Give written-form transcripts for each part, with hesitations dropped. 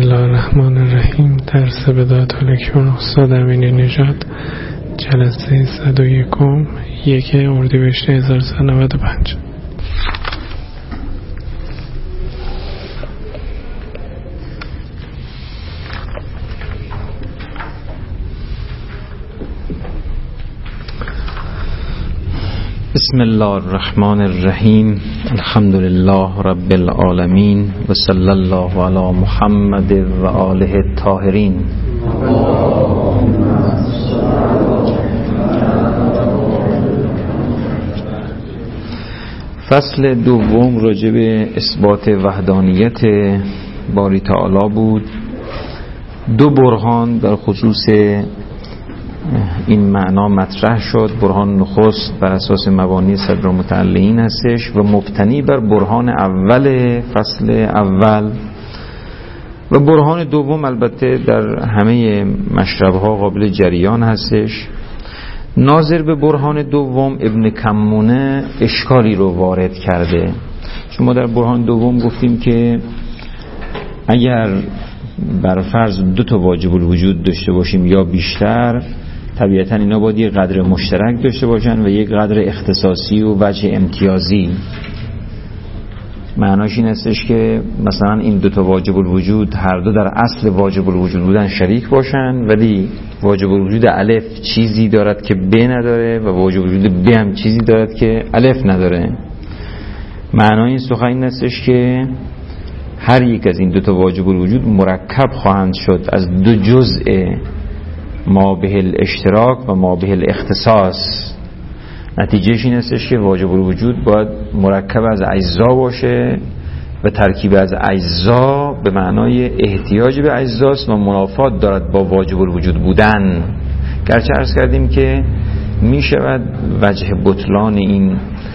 الله الرحمن الرحیم. درس بدایت الکیون استاد امین نژاد، جلسه 101 1 اردیبهشت 1395. بسم الله الرحمن الرحیم. الحمد لله رب العالمین و صلی الله علی محمد و آله الطاهرین. فصل دوم راجع به اثبات وحدانیت باری تعالی بود. دو برهان در خصوص این معنا مطرح شد. برهان نخست بر اساس مبانی صدر متعلقین هستش و مبتنی بر برهان اول فصل اول، و برهان دوم البته در همه مشربها قابل جریان هستش. ناظر به برهان دوم ابن کمونه اشکالی رو وارد کرده. چون ما در برهان دوم گفتیم که اگر بر فرض دو تا واجب الوجود داشته باشیم یا بیشتر، طبیعتا اینا باید یک قدر مشترک داشته باشن و یک قدر اختصاصی و وجه امتیازی. معناش این هستش که مثلا این دوتا واجب الوجود هر دو در اصل واجب الوجود بودن شریک باشن، ولی واجب الوجود الف چیزی دارد که ب نداره و واجب الوجود ب هم چیزی دارد که الف نداره. معنای این سخن این هستش که هر یک از این دوتا واجب الوجود مرکب خواهند شد از دو جزء ما به الاشتراک و ما به الاختصاص. نتیجهش این هستش که واجب الوجود باید مرکب از اجزا باشه و ترکیب از اجزا به معنای احتیاج به اجزاست و منافات دارد با واجب الوجود بودن. گرچه عرض کردیم که می شود وجه بطلان این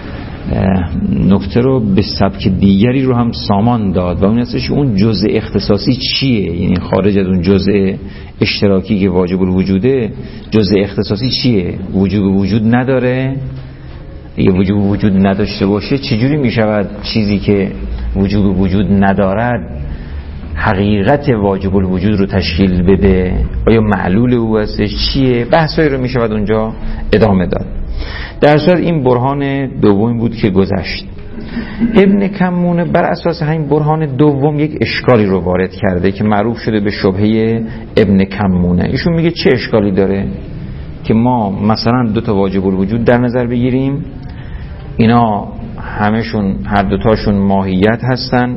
نکته رو به سبک دیگری رو هم سامان داد و اون هستش اون جزء اختصاصی چیه، یعنی خارج از اون جزء اشتراکی که واجب الوجوده، جزء اختصاصی چیه؟ وجوب وجود نداره؟ اگه وجوب وجود نداشته باشه چجوری می شود چیزی که وجوب وجود ندارد حقیقت واجب الوجود رو تشکیل بده؟ آیا معلول او هستش؟ چیه؟ بحثایی رو می شود اونجا ادامه داد. در صورت این برهان دوم بود که گذشت. ابن کمونه بر اساس همین برهان دوم یک اشکالی رو وارد کرده که معروف شده به شبهه ابن کمونه. ایشون میگه چه اشکالی داره که ما مثلا دو تا واجب الوجود در نظر بگیریم، اینا همشون هر دوتاشون ماهیت هستن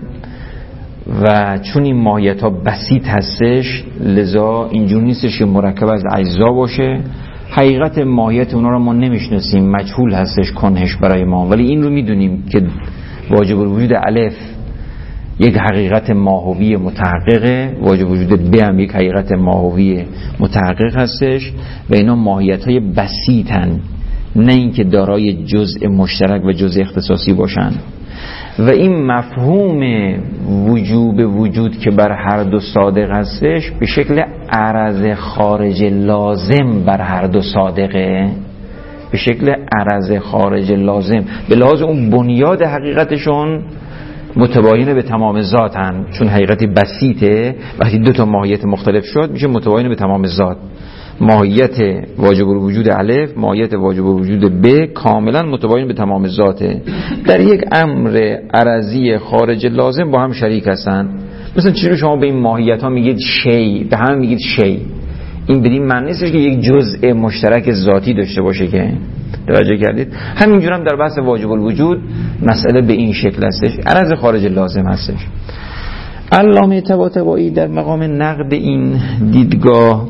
و چون این ماهیت ها بسیط هستش لذا اینجور نیستش که مرکب از اجزا باشه. حقیقت ماهیت اونا رو ما نمیشناسیم، مجهول هستش کنهش برای ما، ولی این رو میدونیم که واجب الوجود الف یک حقیقت ماهوی متحققه، واجب وجود ب هم یک حقیقت ماهوی متحقق هستش و اینا ماهیت های بسیطن، نه اینکه دارای جزء مشترک و جزء اختصاصی باشن. و این مفهوم وجوب وجود که بر هر دو صادق هستش به شکل عرض خارج لازم بر هر دو صادقه، به شکل عرض خارج لازم، به لحاظ اون بنیاد حقیقتشون متباین به تمام ذاتن، چون حقیقتی بسیطه وقتی دو تا ماهیت مختلف شد میشه متباین به تمام ذات. ماهیت واجب الوجود الف، ماهیت واجب الوجود ب کاملا متباین به تمام ذاته. در یک امر عرضی خارج لازم با هم شریک هستن. مثلا چرا شما به این ماهیت ها میگید شی، به هم میگید شی؟ این بدین معنی نیست که یک جزء مشترک ذاتی داشته باشه که توجه کردید. همینجور هم در بحث واجب الوجود مسئله به این شکل هستش، عرض خارج لازم هستش. علامه طباطبایی در مقام نقد این دیدگاه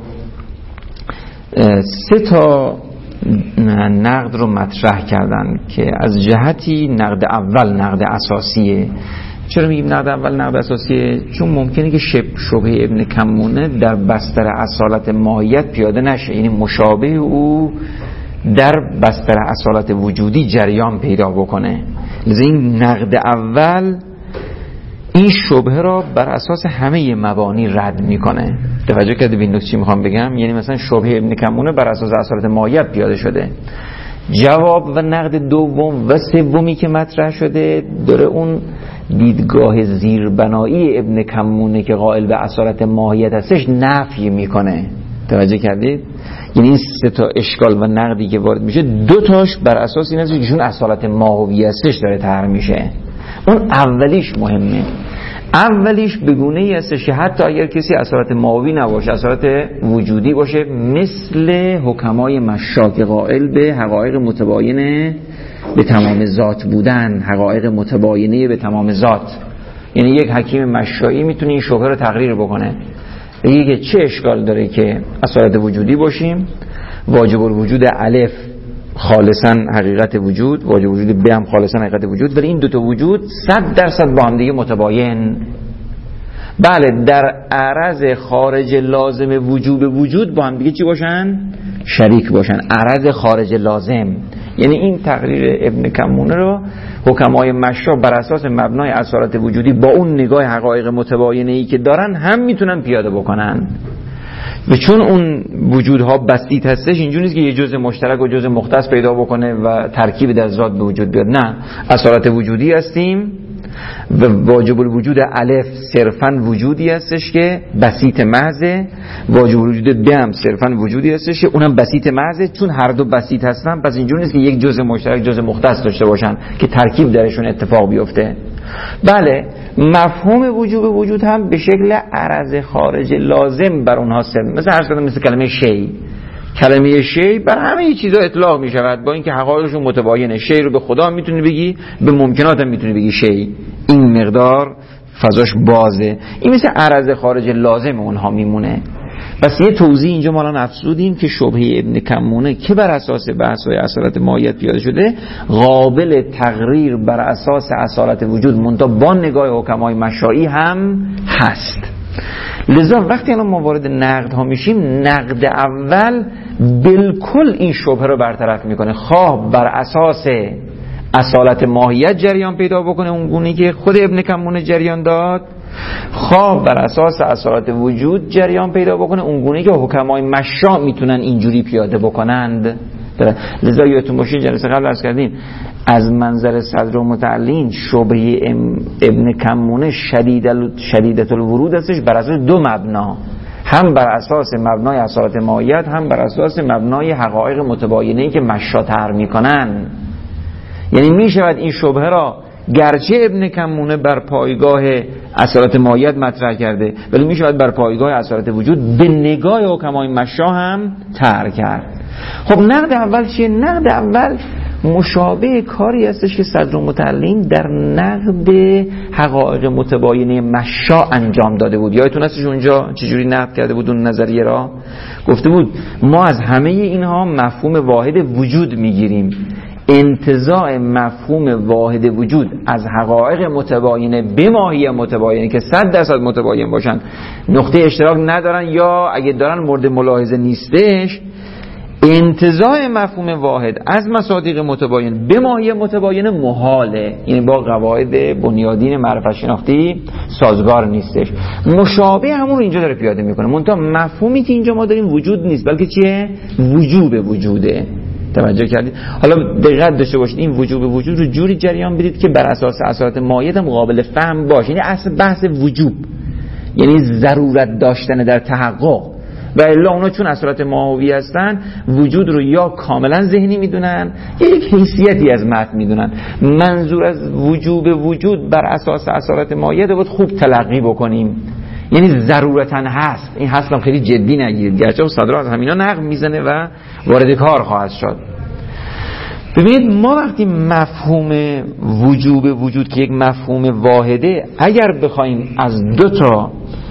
سه تا نقد رو مطرح کردن که از جهتی نقد اول نقد اساسیه. چرا میگیم نقد اول نقد اساسیه؟ چون ممکنه که شبهه ابن کمونه در بستر اصالت ماهیت پیاده نشه، یعنی مشابه او در بستر اصالت وجودی جریان پیدا بکنه. لذا این نقد اول این شبهه را بر اساس همه مبانی رد میکنه. توجه کردی به این نکته چی میخوام بگم؟ یعنی مثلا شبهه ابن کمونه بر اساس اصالت ماهیت پیاده شده، جواب و نقد دوم و سومی که مطرح شده داره اون دیدگاه زیربنایی ابن کمونه که قائل به اصالت ماهیت هستش نفی میکنه. توجه کردید؟ یعنی این سه تا اشکال و نقدی که وارد میشه دو تاش بر اساس این هستش که چون اصالت ماهوی هستش داره طرح میشه. اون اولیش مهمه. اولیش بگونه ای هستش که حتی اگر کسی اصالت ماهوی نباشه، اصالت وجودی باشه، مثل حکمای مشاک قائل به حقایق متباینه به تمام ذات بودن، حقایق متباینه به تمام ذات. یعنی یک حکیم مشایی میتونه این شبهه رو تقریر بکنه، بگه که چه اشکال داره که اصالت وجودی باشیم، واجب الوجود الف خالصا حقیقت وجود، واجب وجود ب هم خالصا حقیقت وجود، ولی این دوتا وجود 100% با هم دیگه متباین. بله در عرض خارج لازم وجوب وجود با هم دیگه چی باشن؟ شریک باشن. عرض خارج لازم، یعنی این تقریر ابن کمونه رو حکمای مشا بر اساس مبنای اصالت وجودی با اون نگاه حقایق متباینه‌ای که دارن هم میتونن پیاده بکنن. و چون اون وجودها بسیط هستش، اینجوری نیست که یه جزء مشترک و جزء مختص پیدا بکنه و ترکیب در ذات به وجود بیاد. نه، اصالت وجودی هستیم و واجب الوجود الف صرفاً وجودی هستش که بسیط محضه، واجب الوجود ب هم صرفاً وجودی هستش که اونم بسیط محضه. چون هر دو بسیط هستن پس اینجوری نیست که یک جزء مشترک جزء مختص داشته باشن که ترکیب درشون اتفاق بیفته. بله مفهوم وجود هم به شکل عرض خارج لازم بر اونها مثل عرض کردم، مثل کلمه شی. کلمه شی بر همه چیزا اطلاق می شود با اینکه حقایقشون متباینه. شی رو به خدا میتونی بگی، به ممکنات هم میتونی بگی شی. این مقدار فضاش بازه. این مثل عرض خارج لازم اونها میمونه. پس یه توضیح اینجا ما الان افزودیم که شبهه ابن کمونه که بر اساس بحث‌های اصالت ماهیت پیاده شده قابل تقریر بر اساس اصالت وجود منتها با نگاه حکمای مشایی هم هست. لذا وقتی الان ما وارد نقد ها میشیم، نقد اول بالکل این شبهه رو برطرف میکنه، خواه بر اساس اصالت ماهیت جریان پیدا بکنه اون گونه‌ای که خود ابن کمونه جریان داد، خواه بر اساس اصالت وجود جریان پیدا بکنه اون گونه‌ای که حکمای مشا میتونن اینجوری پیاده بکنند. لذا یادتون باشه جلسه قبل عرض کردیم از منظر صدر و متعلین شبهه ابن کمونه شدیدت الورود هستش بر اساس دو مبنا، هم بر اساس مبنای اصالت ماهیت، هم بر اساس مبنای حقایق متباینه‌ای که مشا طرح میکنن. یعنی میشود این شبهه را گرچه ابن کمونه بر پایگاه اصالت ماهیت مطرح کرده ولی میشود بر پایگاه اصالت وجود به نگاه حکمای مشا هم طرح کرد. خب نقد اول چیه؟ نقد اول مشابه کاری هستش که صدر متعلم در نقد حقایق متباینه مشا انجام داده بود. یادتون هستش اونجا چجوری نقد کرده بود اون نظریه را؟ گفته بود ما از همه اینها مفهوم واحد وجود میگیریم، انتزاع مفهوم واحد وجود از حقایق متباینه به ماهیت متباینه که 100% متباین باشن، نقطه اشتراک ندارن یا اگه دارن مورد ملاحظه نیستش، انتزاع مفهوم واحد از مصادیق متباین به ماهیت متباینه محاله، یعنی با قواعد بنیادین معرفت شناختی سازگار نیستش. مشابه همون رو اینجا داره پیاده میکنه، منتها مفهومی که اینجا ما داریم وجود نیست بلکه چیه؟ وجوب وجوده. توجه کردید؟ حالا دقت داشته باشید این وجوب وجود رو جوری جریان بدید که بر اساس اصالت ماهیت هم قابل فهم باشه. یعنی اصل بحث وجوب یعنی ضرورت داشتن در تحقق، و الا اونا چون اصالت ماهوی هستن وجود رو یا کاملا ذهنی میدونن یا یک حیثیتی از متن میدونن. منظور از وجوب وجود بر اساس اصالت ماهیت باید خوب تلقی بکنیم، یعنی ضرورتاً هست. این هستم خیلی جدی نگیرید، گرچه صدر از همینا نقد میزنه و وارد کار خواهد شد. ببینید ما وقتی مفهوم وجوب وجود که یک مفهوم واحده، اگر بخوایم از دو تا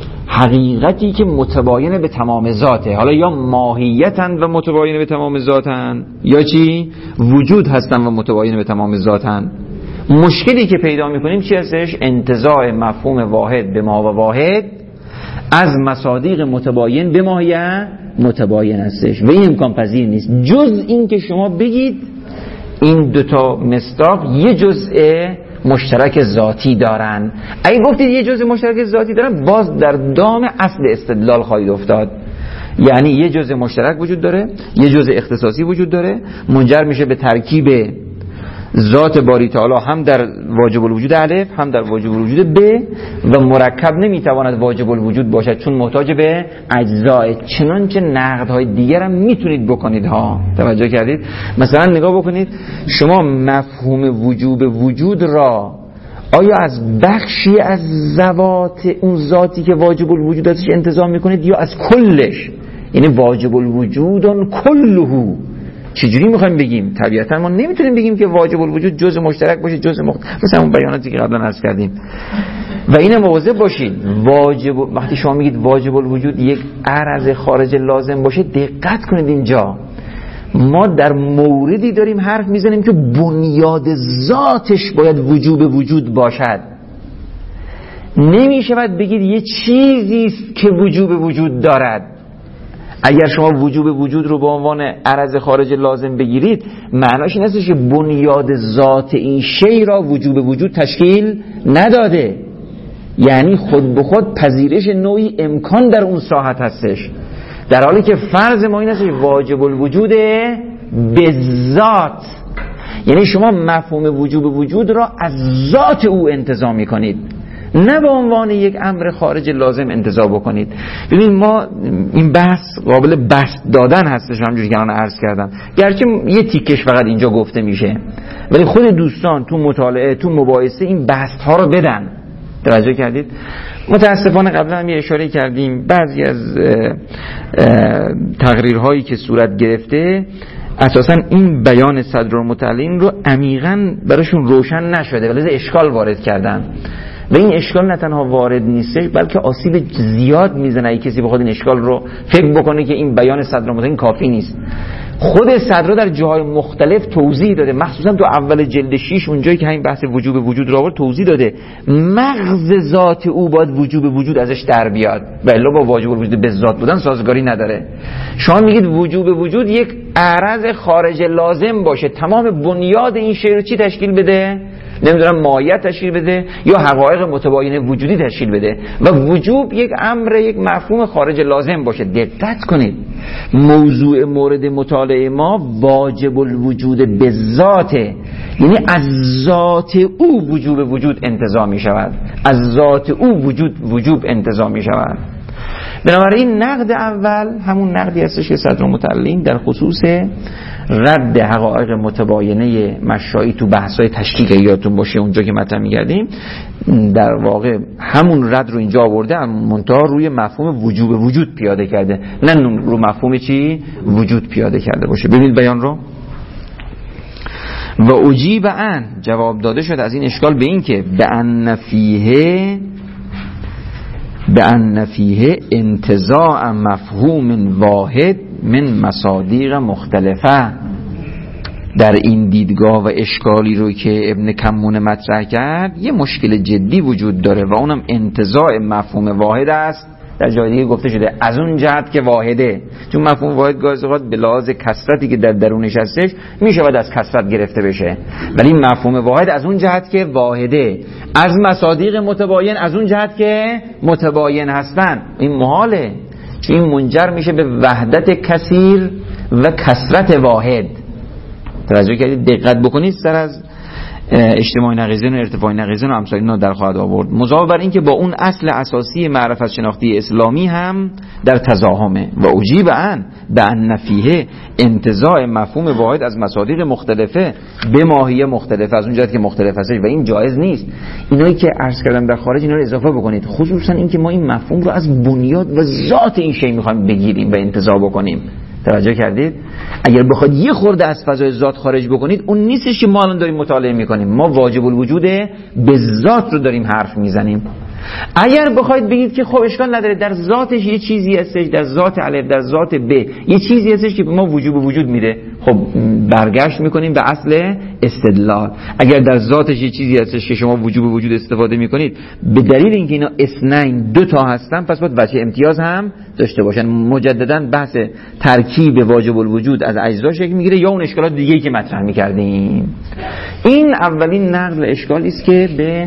حقیقتی که متباینه به تمام ذاته، حالا یا ماهیتن و متباینه به تمام ذاتن یا چی؟ وجود هستن و متباینه به تمام ذاتن، مشکلی که پیدا میکنیم چی هستش؟ انتزاع مفهوم واحد به ما و واحد از مصادیق متباین به ماهیت متباین هستش و این امکان پذیر نیست جز این که شما بگید این دوتا مصداق یه جزء مشترک ذاتی دارن. اگه گفتید یه جزء مشترک ذاتی دارن باز در دام اصل استدلال خواهید افتاد. یعنی یه جزء مشترک وجود داره، یه جزء اختصاصی وجود داره، منجر میشه به ترکیب ذات باری تعالی هم در واجب الوجود الف هم در واجب الوجود ب و مرکب نمیتواند واجب الوجود باشد چون محتاج به اجزاء. چنانچه نقدهای دیگر هم میتونید بکنید ها. توجه کردید؟ مثلا نگاه بکنید شما مفهوم وجوب وجود را آیا از بخشی از ذوات اون ذاتی که واجب الوجود ازش انتزاع میکنید یا از کلش؟ یعنی واجب الوجود کلهو. چجوری میخوایم بگیم؟ طبیعتا ما نمیتونیم بگیم که واجب الوجود جزء مشترک باشه جزء مثلا اون بیاناتی که قبلا عرض کردیم. و این مواظب باشید وقتی شما میگید واجب الوجود یک عرض خارج لازم باشه، دقت کنید اینجا ما در موردی داریم حرف میزنیم که بنیاد ذاتش باید وجوب وجود باشد. نمیشود بگید یه چیزی است که وجوب وجود دارد. اگر شما وجوب وجود رو به عنوان عرض خارج لازم بگیرید، معناش این است که بنیاد ذات این شی را وجوب وجود تشکیل نداده، یعنی خود به خود پذیرش نوعی امکان در اون ساحت هستش، در حالی که فرض ما این است که واجب الوجود به ذات، یعنی شما مفهوم وجوب وجود را از ذات او انتزاع می‌کنید، نه به عنوان یک امر خارج لازم انتزاع بکنید. ببین ما این بحث قابل بسط دادن هستش، همونجوری که الان عرض کردم، گرچه یه تیکش فقط اینجا گفته میشه، ولی خود دوستان تو مطالعه تو مباحثه این بسط ها رو بدن. توجه کردید؟ متاسفانه قبلا هم یه اشاره کردیم بعضی از تقریرهایی که صورت گرفته اساسا این بیان صدرالمتعلین رو عمیقاً براشون روشن نشده، ولی اشکال وارد کردن و این اشکال نه تنها وارد نیستش بلکه آسیب زیاد میزنه. اگه کسی بخواد این اشکال رو فکر بکنه که این بیان صدرالمتعلین کافی نیست، خود صدر در جاهای مختلف توضیح داده، مخصوصا تو اول جلد 6 اونجایی که همین بحث وجوب وجود رو آورد توضیح داده مغز ذات او باید وجوب وجود ازش در بیاد و الا با واجب الوجود به ذات بودن سازگاری نداره. شما میگید وجوب وجود یک عرض خارج لازم باشه، تمام بنیاد این شی رو چی تشکیل بده؟ نمیدونم ماهیت تشکیل بده یا حقایق متباین وجودی تشکیل بده و وجوب یک امر یک مفهوم خارج لازم باشه. دقت کنید موضوع مورد مطالعه ما واجب الوجود به ذاته، یعنی از ذات او وجوب وجود انتزاع می شود، از ذات او وجوب انتزاع می شود. بنابراین نقد اول همون نقدی هستش که صدرالمتعلین در خصوص رد حقایق متباینه مشائی تو بحث‌های تشکیل یادتون باشه اونجا که مطرح می‌کردیم، در واقع همون رد رو اینجا آورده، منتها روی مفهوم وجوب وجود پیاده کرده، نه رو مفهوم چی؟ وجود پیاده کرده باشه. ببینید بیان رو و اجیب عن جواب داده شد از این اشکال به این که به ان فیه انتزاع مفهوم واحد من مصادیق مختلفه. در این دیدگاه و اشکالی رو که ابن کمون مطرح کرد یه مشکل جدی وجود داره و اونم انتزاع مفهوم واحد است. در جای دیگه گفته شده از اون جهت که واحده، چون مفهوم واحد گاهی اوقات به لحاظ کثرتی که در درونش هستش میشود از کثرت گرفته بشه، ولی مفهوم واحد از اون جهت که واحده، از مصادیق متباین از اون جهت که متباین هستن. این محاله، چون این منجر میشه به وحدت کثیر و کثرت واحد. توجه کردید؟ دقت بکنید سر از اجتماع نقیضین و ارتفاع نقیضین و امثال اینا در خواهد آورد، مضاف بر این که با اون اصل اساسی معرفت شناختی اسلامی هم در تزاحمه. و اجیب عن به ان فیه انتزاع مفهوم واحد از مصادیق مختلفه به ماهیه مختلفه، از اون جهت که مختلف هستش و این جایز نیست. اینایی که عرض کردم در خارج اینا رو اضافه بکنید، خصوصا این که ما این مفهوم رو از بنیاد و ذات این شی میخوایم بگیریم و انتزاع بکنیم. توجه کردید؟ اگر بخواید یه خورده از فضای ذات خارج بکنید اون نیستش که ما الان داریم مطالعه میکنیم، ما واجب الوجود به ذات رو داریم حرف میزنیم. اگر بخواید بگید که خب اشکال نداره در ذاتش یه چیزی هستش، در ذات الف در ذات ب یه چیزی هستش که ما وجوب وجود میده، خب برگشت میکنیم به اصل استدلال. اگر در ذاتش یه چیزی هستش که شما وجوب وجود استفاده میکنید به دلیل اینکه اینا اثنین دو تا هستن پس باید وجه امتیاز هم داشته باشن. مجددا بحث ترکیب واجب الوجود از اجزا شکل میگیره یا اون اشکالات دیگه‌ای که مطرح میکردیم. این اولین نقل اشکالی است که به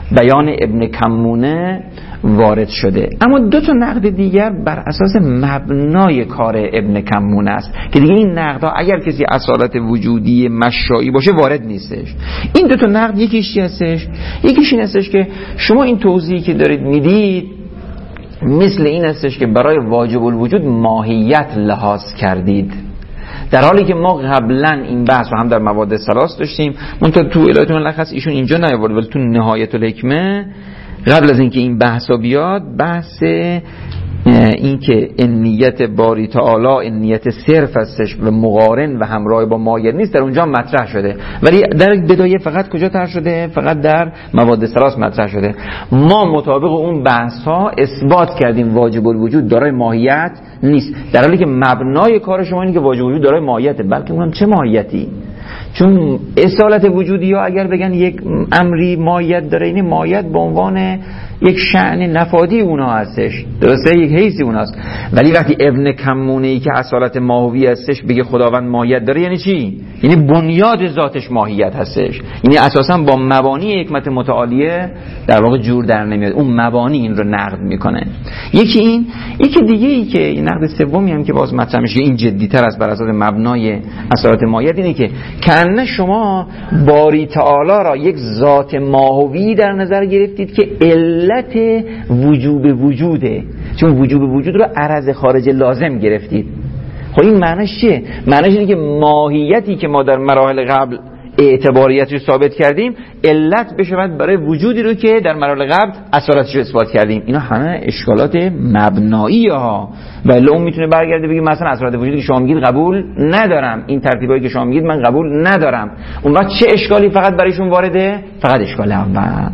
بیان ابن کمونه وارد شده. اما دو تا نقد دیگر بر اساس مبنای کار ابن کمونه است که دیگه این نقدها اگر کسی اصالت وجودی مشایی باشه وارد نیستش. این دو تا نقد یکیش چی هستش؟ یکیش این هستش که شما این توضیحی که دارید میدید مثل این هستش که برای واجب الوجود ماهیت لحاظ کردید، در حالی که ما قبلا این بحث رو هم در مواد ثلاث داشتیم. منتها تو الهیات ملخص ایشون اینجا نیاورد، ولی تو نهایت الحکمه قبل از اینکه این بحثا بیاد بحث این که نیت باری تعالی نیت صرف هستش و مقارن و همراه با مایه نیست در اونجا مطرح شده، ولی در بدایه فقط کجا طرح شده؟ فقط در مواد ثلاث مطرح شده. ما مطابق اون بحث ها اثبات کردیم واجب الوجود دارای ماهیت نیست، در حالی که مبنای کار شما اینه که واجب الوجود دارای ماهیته. بلکه اونم چه ماهیتی؟ چون اصالت وجودی ها اگر بگن یک امری ماهیت داره، این ماهیت به عنوان یک شأن نفادی اونا هستش، درسته؟ یک حیثی اوناست. ولی وقتی ابن کمونه ای که اصالت ماهوی هستش بگه خداوند ماهیت داره، یعنی چی؟ یعنی بنیاد ذاتش ماهیت هستش، یعنی اساسا با مبانی حکمت متعالیه در واقع جور در نمیاد. اون مبانی این رو نقد میکنه. یکی این، یکی دیگه ای که این نقد سومی هم که باز مطرح میشه، این جدی‌تر است بر اساس مبنای اصالت ماهیت، اینه که کنه شما باری تعالی را یک ذات ماهوی در نظر گرفتید که علت وجوب وجوده، چون وجوب وجود رو عرض خارج لازم گرفتید. خب این معنیش چیه؟ معنیش اینه که ماهیتی که ما در مراحل قبل اعتباریت رو ثابت کردیم علت بشود برای وجودی رو که در مراحل قبل اصالتش رو اثبات کردیم. اینا همه اشکالات مبنایی ها. ولی اون میتونه برگرده بگه مثلا اصالت وجودی که شما میگید قبول ندارم، این ترتیبایی که شما میگید من قبول ندارم. اون وقت چه اشکالی فقط برایشون وارده؟ فقط اشکال اول.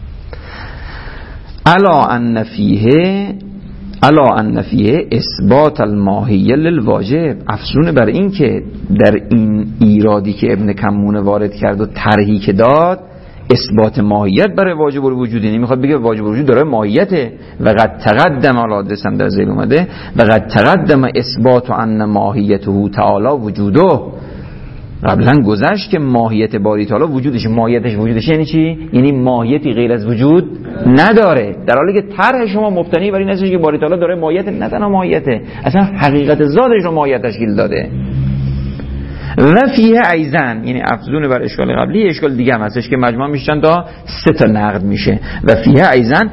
الا ان فیه اثبات الماهیه للواجب، افزون بر این که در این ایرادی که ابن کمونه وارد کرد و طرحی که داد اثبات ماهیت برای واجب الوجود، یعنی میخواد بگه واجب الوجود داره ماهیته. و قد تقدم، حالا دستم در ذیل اومده، و قد تقدم اثبات ان ماهیته تعالی وجوده، قبلا گذشت که ماهیت باری تعالی وجودش، وجودش یعنی چی؟ یعنی ماهیتی غیر از وجود نداره، در حالی که طرح شما مبتنی بر این است که باری تعالی داره ماهیت، نه تنها ماهیته، اصلا حقیقت ذاتش رو ماهیت تشکیل داده. و فیه ایزن، یعنی افزون بر اشکال قبلی اشکال دیگه هم هستش که مجموع میشن تا 3 نقد میشه. و فیه ایزن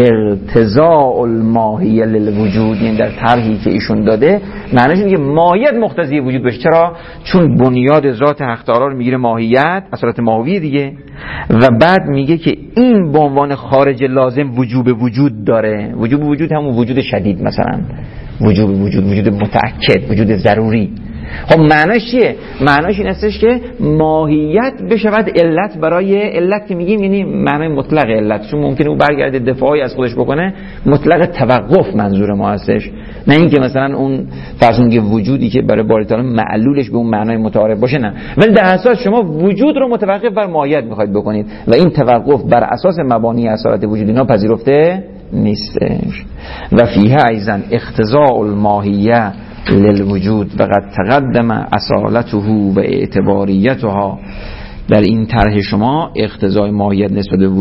ارتضاء الماهیه للوجود، یعنی در طرحی که ایشون داده معنیش اینه که ماهیت مقتضی وجود بشه. چرا؟ چون بنیاد ذات حق تعالی رو میگیره ماهیت، اصالت ماهوی دیگه، و بعد میگه که این به عنوان خارج لازم وجوب وجود داره. وجوب وجود همون وجود شدید، مثلا وجوب وجود متأکد، وجود ضروری. خب معنیش چیه؟ معنیش این استش که ماهیت بشود علت. برای علت که میگیم یعنی معنی مطلق علت، چون ممکنه او برگرده دفاعی از خودش بکنه، مطلق توقف منظور ما هستش، نه اینکه مثلا اون فرضونگی وجودی که برای باری تعالی معلولش به اون معنای متعارف باشه، نه. ولی در اساس شما وجود رو متوقف بر ماهیت میخواید بکنید و این توقف بر اساس مبانی اصالت وجود اینا پذیرفته نیستش. و فیه ایضا اقتضاء الماهیه للوجود و قد تقدم اصالته و اعتباریتها، در این طرح شما اقتضای ماهیت نسبت به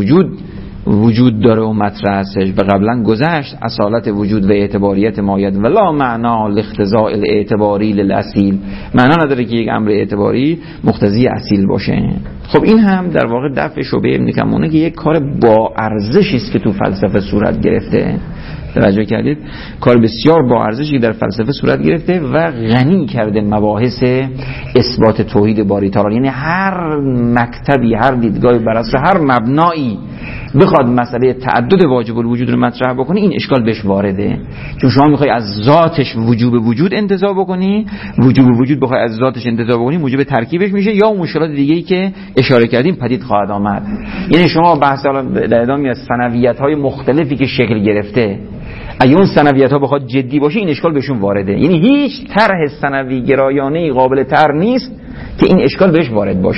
وجود داره و مطرح هستش و قبلا گذشت اصالت وجود و اعتباریت ماهیت ولا معنا لاقتضاء الاعتباری للاصیل، معنا نداره که یک امر اعتباری مقتضی اصیل باشه. خب این هم در واقع دفع شبهه ابن کمونه که یک کار با ارزشی است که تو فلسفه صورت گرفته. توجه کردید؟ کار بسیار با ارزشی در فلسفه صورت گرفته و غنی کرده مباحث اثبات توحید باری تعالی. یعنی هر مکتبی، هر دیدگاهی بر اساس هر مبنایی بخواد مسئله تعدد واجب الوجود رو مطرح بکنه، این اشکال بهش وارده. چون شما میخوای از ذاتش وجوب وجود انتزاع بکنی، وجوب وجود بخوای از ذاتش انتزاع بکنی، موجب ترکیبش میشه یا مشکلات دیگه‌ای که اشاره کردیم پدید خواهد آمد. یعنی شما بحث در ادامه از ثنویت‌های مختلفی که شکل گرفته، اگه اون ثنویت‌ها بخواد جدی باشه، این اشکال بهشون وارده. یعنی هیچ طرح ثنوی گرایانه‌ای قابل طرح نیست که این اشکال بهش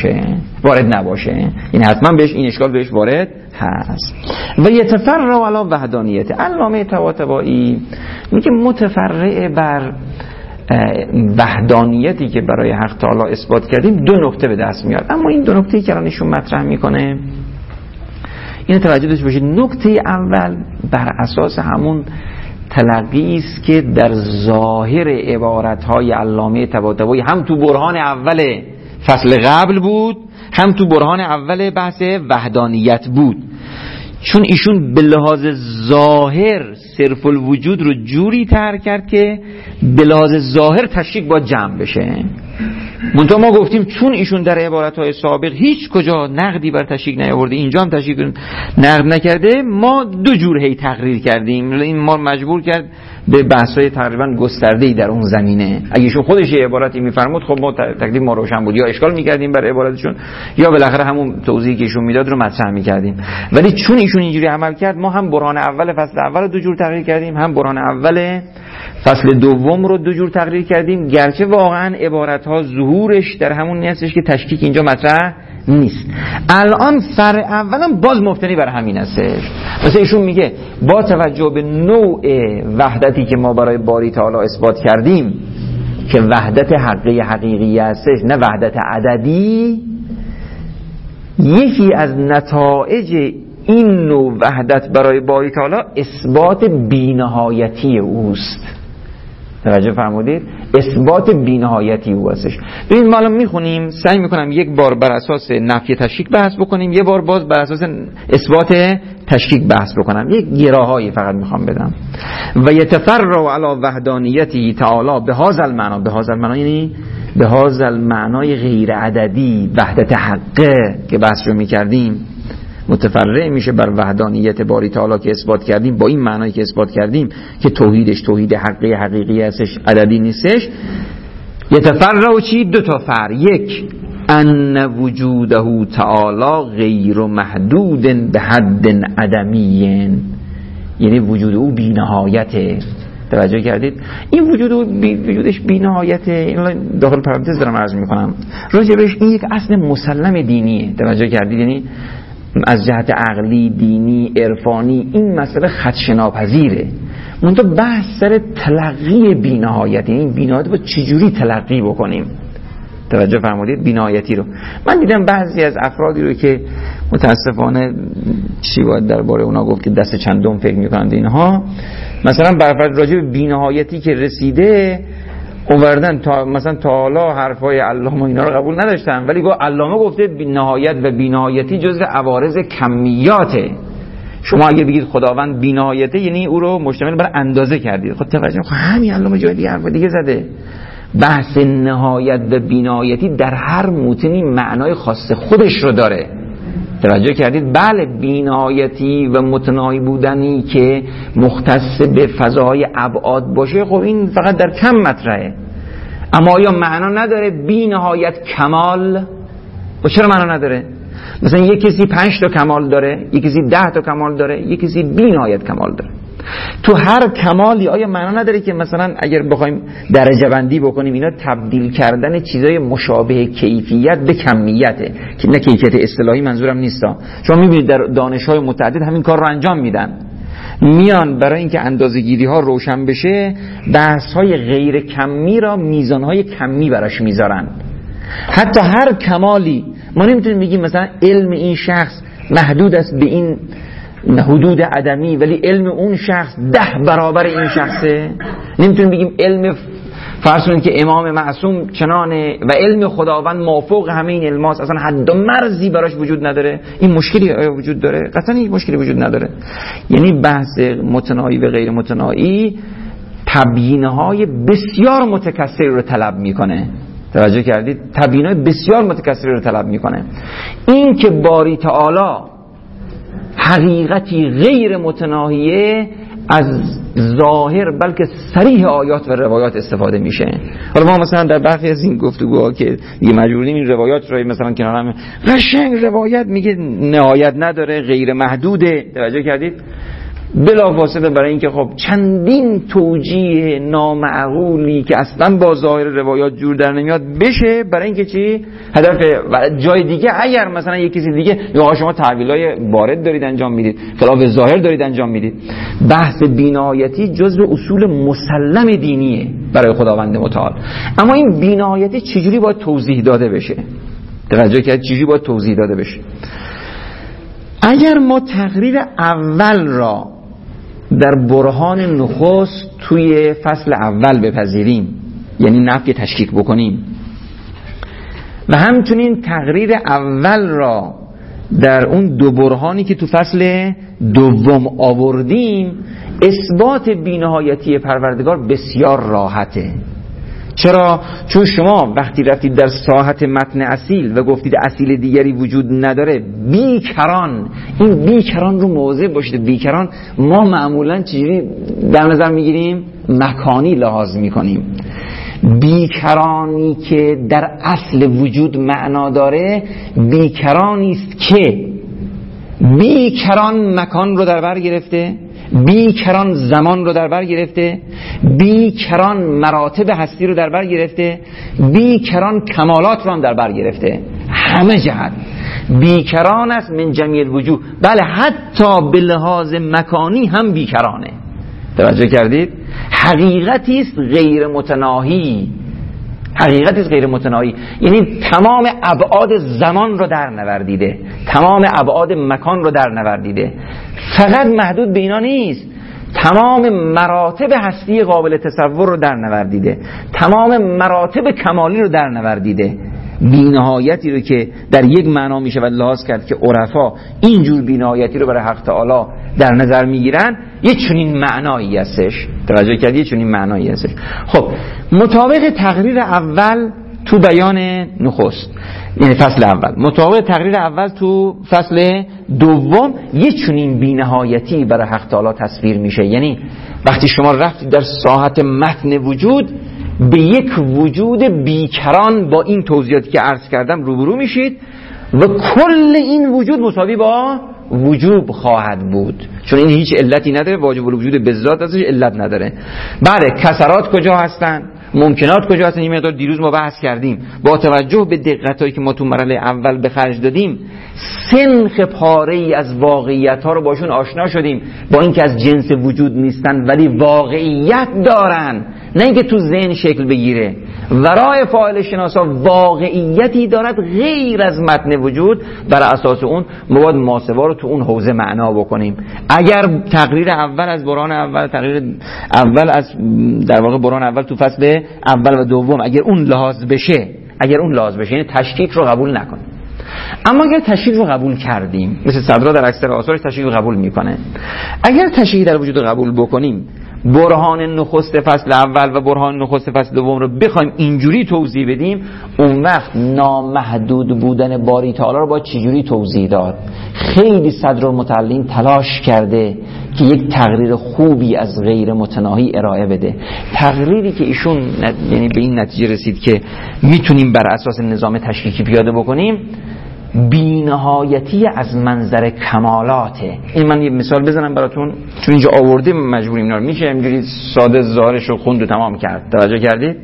وارد نباشه. یعنی حتما بهش این اشکال بهش وارد هست. و یتفرع علی وحدانیت. علامه طباطبایی میگه متفرع بر وحدانیتی که برای حق تعالی اثبات کردیم 2 نکته به دست میاد. اما این 2 نکته‌ای که الان ایشون مطرح میکنه، اینو توجه داشته باشید. نکته اول بر اساس همون تلقی است که در ظاهر عبارت‌های علامه طباطبایی هم تو برهان اول فصل قبل بود، هم تو برهان اول بحث وحدانیت بود. چون ایشون به لحاظ ظاهر صرف الوجود رو جوری طرح کرد که به لحاظ ظاهر تشریک با جمع بشه. منتها ما گفتیم چون ایشون در عبارت‌های سابق هیچ کجا نقدی بر تشریک نیاورده، اینجا هم تشریک نقد نکرده، ما دو جور هی تقریر کردیم. این ما مجبور کرد به بحث‌های تقریبا گسترده‌ای در اون زمینه. اگه ایشون خودش یه عبارتی می‌فرمود خب ما تکلیف ما روشن بود، یا اشکال می‌کردیم بر عبارتشون یا بالاخره همون توضیحی که ایشون میداد رو مطرح می‌کردیم. ولی چون ایشون اینجوری عمل کرد، ما هم برهان اول فصل اول دو جور تقریر کردیم، هم برهان اول فصل دوم رو دو جور تقریر کردیم، گرچه واقعا عبارت‌ها ظهورش در همون نیستش که تشکیک اینجا مطرح نیست. الان فرع اولا باز مفتنی بر همین هستش. مثلا ایشون میگه با توجه به نوع وحدتی که ما برای باری تعالی اثبات کردیم که وحدت حقیقی هستش، نه وحدت عددی، یکی از نتایج این نوع وحدت برای باری تعالی اثبات بی‌نهایتی اوست. توجه فرمودید؟ اثبات بی‌نهایتی او هستش. ببین ما الان میخونیم، سعی میکنم یک بار بر اساس نفی تشکیک بحث بکنیم، یه بار باز بر اساس اثبات تشکیک بحث بکنم. یک گراهایی فقط میخوام بدم. و یتفرع علی وحدانیته تعالی به هذا المعنی. به هذا المعنی یعنی به هذا المعنای غیر عددی، وحدت حقه که بحث رو میکردیم، متفرع میشه بر وحدانیت باری تعالی که اثبات کردیم، با این معنایی که اثبات کردیم که توحیدش توحید حقیقی هستش، عددی نیستش. یتفرع چی؟ دو تا فرع. یک، ان وجوده تعالی غیر محدود به حد عدمی، یعنی وجود او بی نهایته. توجه کردید؟ این وجودش بی نهایته. این داخل پرانتز دارم عرض میکنم راجبش. این یک اصل مسلم دینیه. توجه کردید؟ یعنی از جهت عقلی، دینی، عرفانی این مسئله خدشه‌ناپذیره. منتها بحث سر تلقی بی‌نهایت، این بی‌نهایت رو چجوری تلقی بکنیم. توجه فرمودید؟ بی‌نهایتی رو من دیدم بعضی از افرادی رو که متاسفانه چی باید درباره اونا گفت که دست چندم فکر می‌کنند اینها، مثلا برفرض راجع به بی‌نهایتی که رسیده اووردن تا مثلا تا حالا حرفای علامه اینا رو قبول نداشتن، ولی گفت علامه گفته بی‌نهایت و بی‌نهایتی جزء عوارض کمیاته. شما اگه بگید خداوند بی‌نهایته یعنی او رو مشتمل بر اندازه کردید. خب توجه کنید همین علامه جای دیگه حرف دیگه زده. بحث نهایت و بی‌نهایتی در هر متنی معنای خاص خودش رو داره. توجه کردید؟ بله، بی‌نهایتی و متناهی بودنی که مختص به فضای ابعاد باشه خب این فقط در کم مطرحه. اما آیا معنا نداره بی‌نهایت کمال؟ و چرا معنا نداره؟ مثلا یک کسی 5 تا کمال داره، یک کسی 10 تا کمال داره، یک کسی بی‌نهایت کمال داره. تو هر کمالی آیا معنا نداره که مثلا اگر بخوایم درجه بندی بکنیم اینا تبدیل کردن چیزای مشابه کیفیت به کمیته، که نه کیفیت اصطلاحی منظورم نیستا. شما میبینید در دانش‌های متعدد همین کار رو انجام میدن، میان برای اینکه اندازه‌گیری ها روشن بشه بحث‌های غیر کمی را میزان‌های کمی براش میذارن. حتی هر کمالی ما نمیتونیم بگیم مثلا علم این شخص محدود است به این حدود عدمی ولی علم اون شخص 10 برابر این شخصه. نمیتونیم بگیم علم فرض کنید که امام معصوم چنانه و علم خداوند مافوق همه این علماست، اصلا حد و مرزی براش وجود نداره. این مشکلی وجود داره؟ قطعا این مشکلی وجود نداره. یعنی بحث متناهی و غیر متناهی تبیین‌های بسیار متکثری رو طلب میکنه. توجه کردید؟ تبیین‌های بسیار متکثری رو طلب میکنه. این که باری تعالی حقیقتی غیر متناهیه از ظاهر بلکه صریح آیات و روایات استفاده میشه. حالا ما مثلا در برخی از این گفتگوها که دیگه مجبوریم این روایات رو مثلا کنار هم قشنگ روایت میگه نهایت نداره، غیر محدوده. توجه کردید؟ بلافاصله برای اینکه خب چندین توجیه نامعقولی که اصلا با ظاهر روایات جور در نمیاد بشه، برای اینکه چی؟ هدف جای دیگه اگر مثلا یک کسی دیگه یا شما تعبیرهای وارد دارید انجام میدید، خلاف ظاهر دارید انجام میدید. بحث بی‌نهایتی جزء اصول مسلم دینیه برای خداوند متعال. اما این بی‌نهایتی چجوری باید توضیح داده بشه؟ توجه کرد چجوری باید توضیح داده بشه؟ اگر ما تقریر اول را در برهان نخست توی فصل اول بپذیریم، یعنی نفی تشکیک بکنیم، و همچنین تقریر اول را در اون دو برهانی که تو فصل دوم آوردیم، اثبات بی‌نهایتی پروردگار بسیار راحته. چرا؟ چون شما وقتی رفتید در ساحت متن اصیل و گفتید اصیل دیگری وجود نداره، بیکران، این بیکران رو موضع باشید. بیکران ما معمولا چجوری در نظر میگیریم؟ مکانی لحاظ میکنیم. بیکرانی که در اصل وجود معنا داره بیکرانی است که بیکران مکان رو در بر گرفته، بیکران زمان رو در بر گرفته، بیکران مراتب هستی رو در بر گرفته، بیکران کمالات رو هم در بر گرفته. همه جهت بیکران است من جمیع الوجوه. بله حتی به لحاظ مکانی هم بیکرانه. توجه کردید؟ حقیقتی است غیر متناهی. حقیقتی است غیر متناهی، یعنی تمام ابعاد زمان رو در نوردیده، تمام ابعاد مکان رو در نوردیده. فقط محدود به اینا نیست، تمام مراتب هستی قابل تصور رو در نوردیده، تمام مراتب کمالی رو در نوردیده. بی‌نهایتی رو که در یک معنا میشه و لحاظ کرد که عرفا اینجور بی‌نهایتی رو برای حق تعالی در نظر میگیرن، یه چنین معنایی هستش. توجه کردید؟ یه چنین معنایی هستش. خب مطابق تقریر اول تو بیان نخست، یعنی فصل اول، مطابق تقریر اول تو فصل دوم یه چنین بی‌نهایتی برای حق تعالی تصویر میشه. یعنی وقتی شما رفتید در ساحت متن وجود، به یک وجود بیکران با این توضیحاتی که عرض کردم روبرو میشید و کل این وجود مساوی با وجوب خواهد بود، چون این هیچ علتی نداره، واجب الوجود به ذات ازش علت نداره. بله کسرات کجا هستن، ممکنات کجا هستن، این مقدار دیروز ما بحث کردیم. با توجه به دقتایی که ما تو مرحله اول به خرج دادیم، سنخ پاره‌ای از واقعیت ها رو باشون آشنا شدیم، با اینکه از جنس وجود نیستن ولی واقعیت دارن، نه اینکه تو ذهن شکل بگیره. ورای فاعل شناسا واقعیتی دارد غیر از متن وجود، بر اساس اون مواد ماسوا رو تو اون حوزه معنا بکنیم. اگر تقریر اول از برهان اول، تقریر اول از در واقع برهان اول تو فصل اول و دوم، اگر اون لحاظ بشه، یعنی تشکیک رو قبول نکنیم. اما اگر تشکیک رو قبول کردیم، مثل صدرا در اکثر آثارش تشکیک رو قبول میکنه، اگر تشکیک در وجود قبول بکنیم، برهان نخست فصل اول و برهان نخست فصل دوم رو بخوایم اینجوری توضیح بدیم، اون وقت نامحدود بودن باری تعالی رو با چجوری توضیح داد؟ خیلی صدرالمتعلین تلاش کرده که یک تقریر خوبی از غیر متناهی ارائه بده. تقریری که ایشون یعنی به این نتیجه رسید که میتونیم بر اساس نظام تشکیکی پیاده بکنیم، بی‌نهایتی از منظر کمالاته. این من یه مثال بزنم براتون، چون اینجا آورده مجبوریم اینا رو میشه اینجوری ساده ظاهرش رو خوند و تمام کرد. توجه کردید؟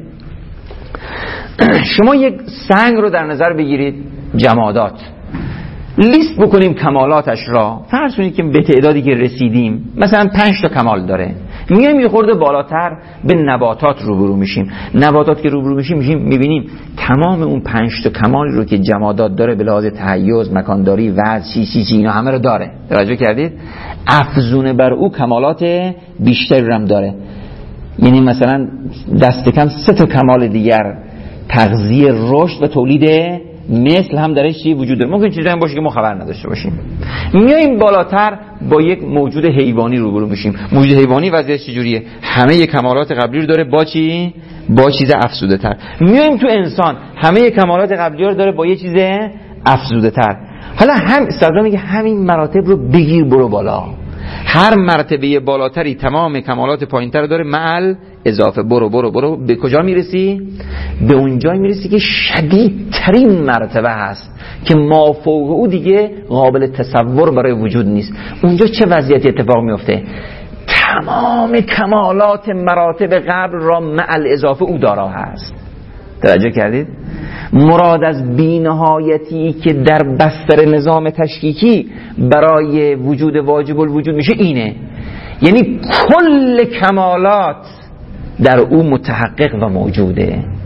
شما یک سنگ رو در نظر بگیرید، جمادات، لیست بکنیم کمالاتش را. فرض کنید که به تعدادی که رسیدیم مثلا 5 تا کمال داره، میایم یه خورده بالاتر به نباتات روبرو میشیم. نباتات که روبرو میشیم میبینیم تمام اون 5 تا کمالی رو که جمادات داره به لحاظ تحیز، مکانداری، وضع، چی اینا همه رو داره. توجه کردید؟ افزون بر او کمالات بیشتری هم داره. یعنی مثلا دست کم 3 تا کمال دیگر، تغذیه، رشد و تولید مثل هم درش چی وجود داره. ممکن چیزی هم باشه که ما خبر نداشته باشیم. میایم بالاتر با یک موجود حیوانی روبرو میشیم. موجود حیوانی وضعیتش چجوریه؟ همه کمالات قبلی رو داره با چی؟ با چیز افزوده تر. میایم تو انسان، همه کمالات قبلی رو داره با یه چیز افزوده تر. حالا هم صدرا میگه همین مراتب رو بگیر برو بالا. هر مرتبه بالاتری تمام کمالات پایینتر داره معل اضافه. برو به کجا میرسی؟ به اونجایی میرسی که شدیدترین مرتبه هست که ما فوق او دیگه قابل تصور برای وجود نیست. اونجا چه وضعیتی اتفاق میفته؟ تمام کمالات مراتب قبل را معل اضافه او دارا هست. توجه کردید؟ مراد از بی‌نهایتی که در بستر نظام تشکیکی برای وجود واجب الوجود میشه اینه، یعنی کل کمالات در او متحقق و موجوده.